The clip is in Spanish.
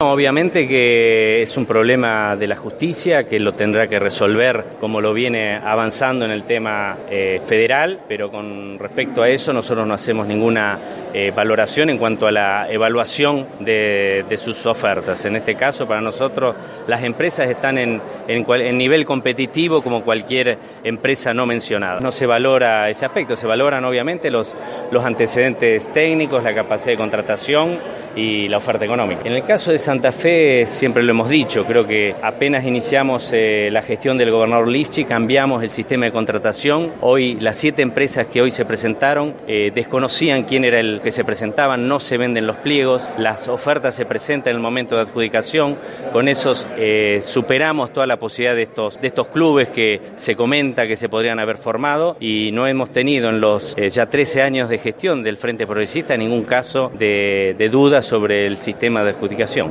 No, obviamente que es un problema de la justicia que lo tendrá que resolver como lo viene avanzando en el tema federal, pero con respecto a eso nosotros no hacemos ninguna valoración en cuanto a la evaluación de sus ofertas. En este caso, para nosotros, las empresas están en nivel competitivo como cualquier empresa no mencionada. No se valora ese aspecto, se valoran obviamente los antecedentes técnicos, la capacidad de contratación y la oferta económica. En el caso de Santa Fe, siempre lo hemos dicho, creo que apenas iniciamos la gestión del gobernador Lifchit, cambiamos el sistema de contratación. Hoy las 7 empresas que hoy se presentaron desconocían quién era el que se presentaban, no se venden los pliegos, las ofertas se presentan en el momento de adjudicación. Con esos superamos toda la posibilidad de estos clubes que se comenta que se podrían haber formado, y no hemos tenido en los ya 13 años de gestión del Frente Progresista ningún caso de duda sobre el sistema de adjudicación.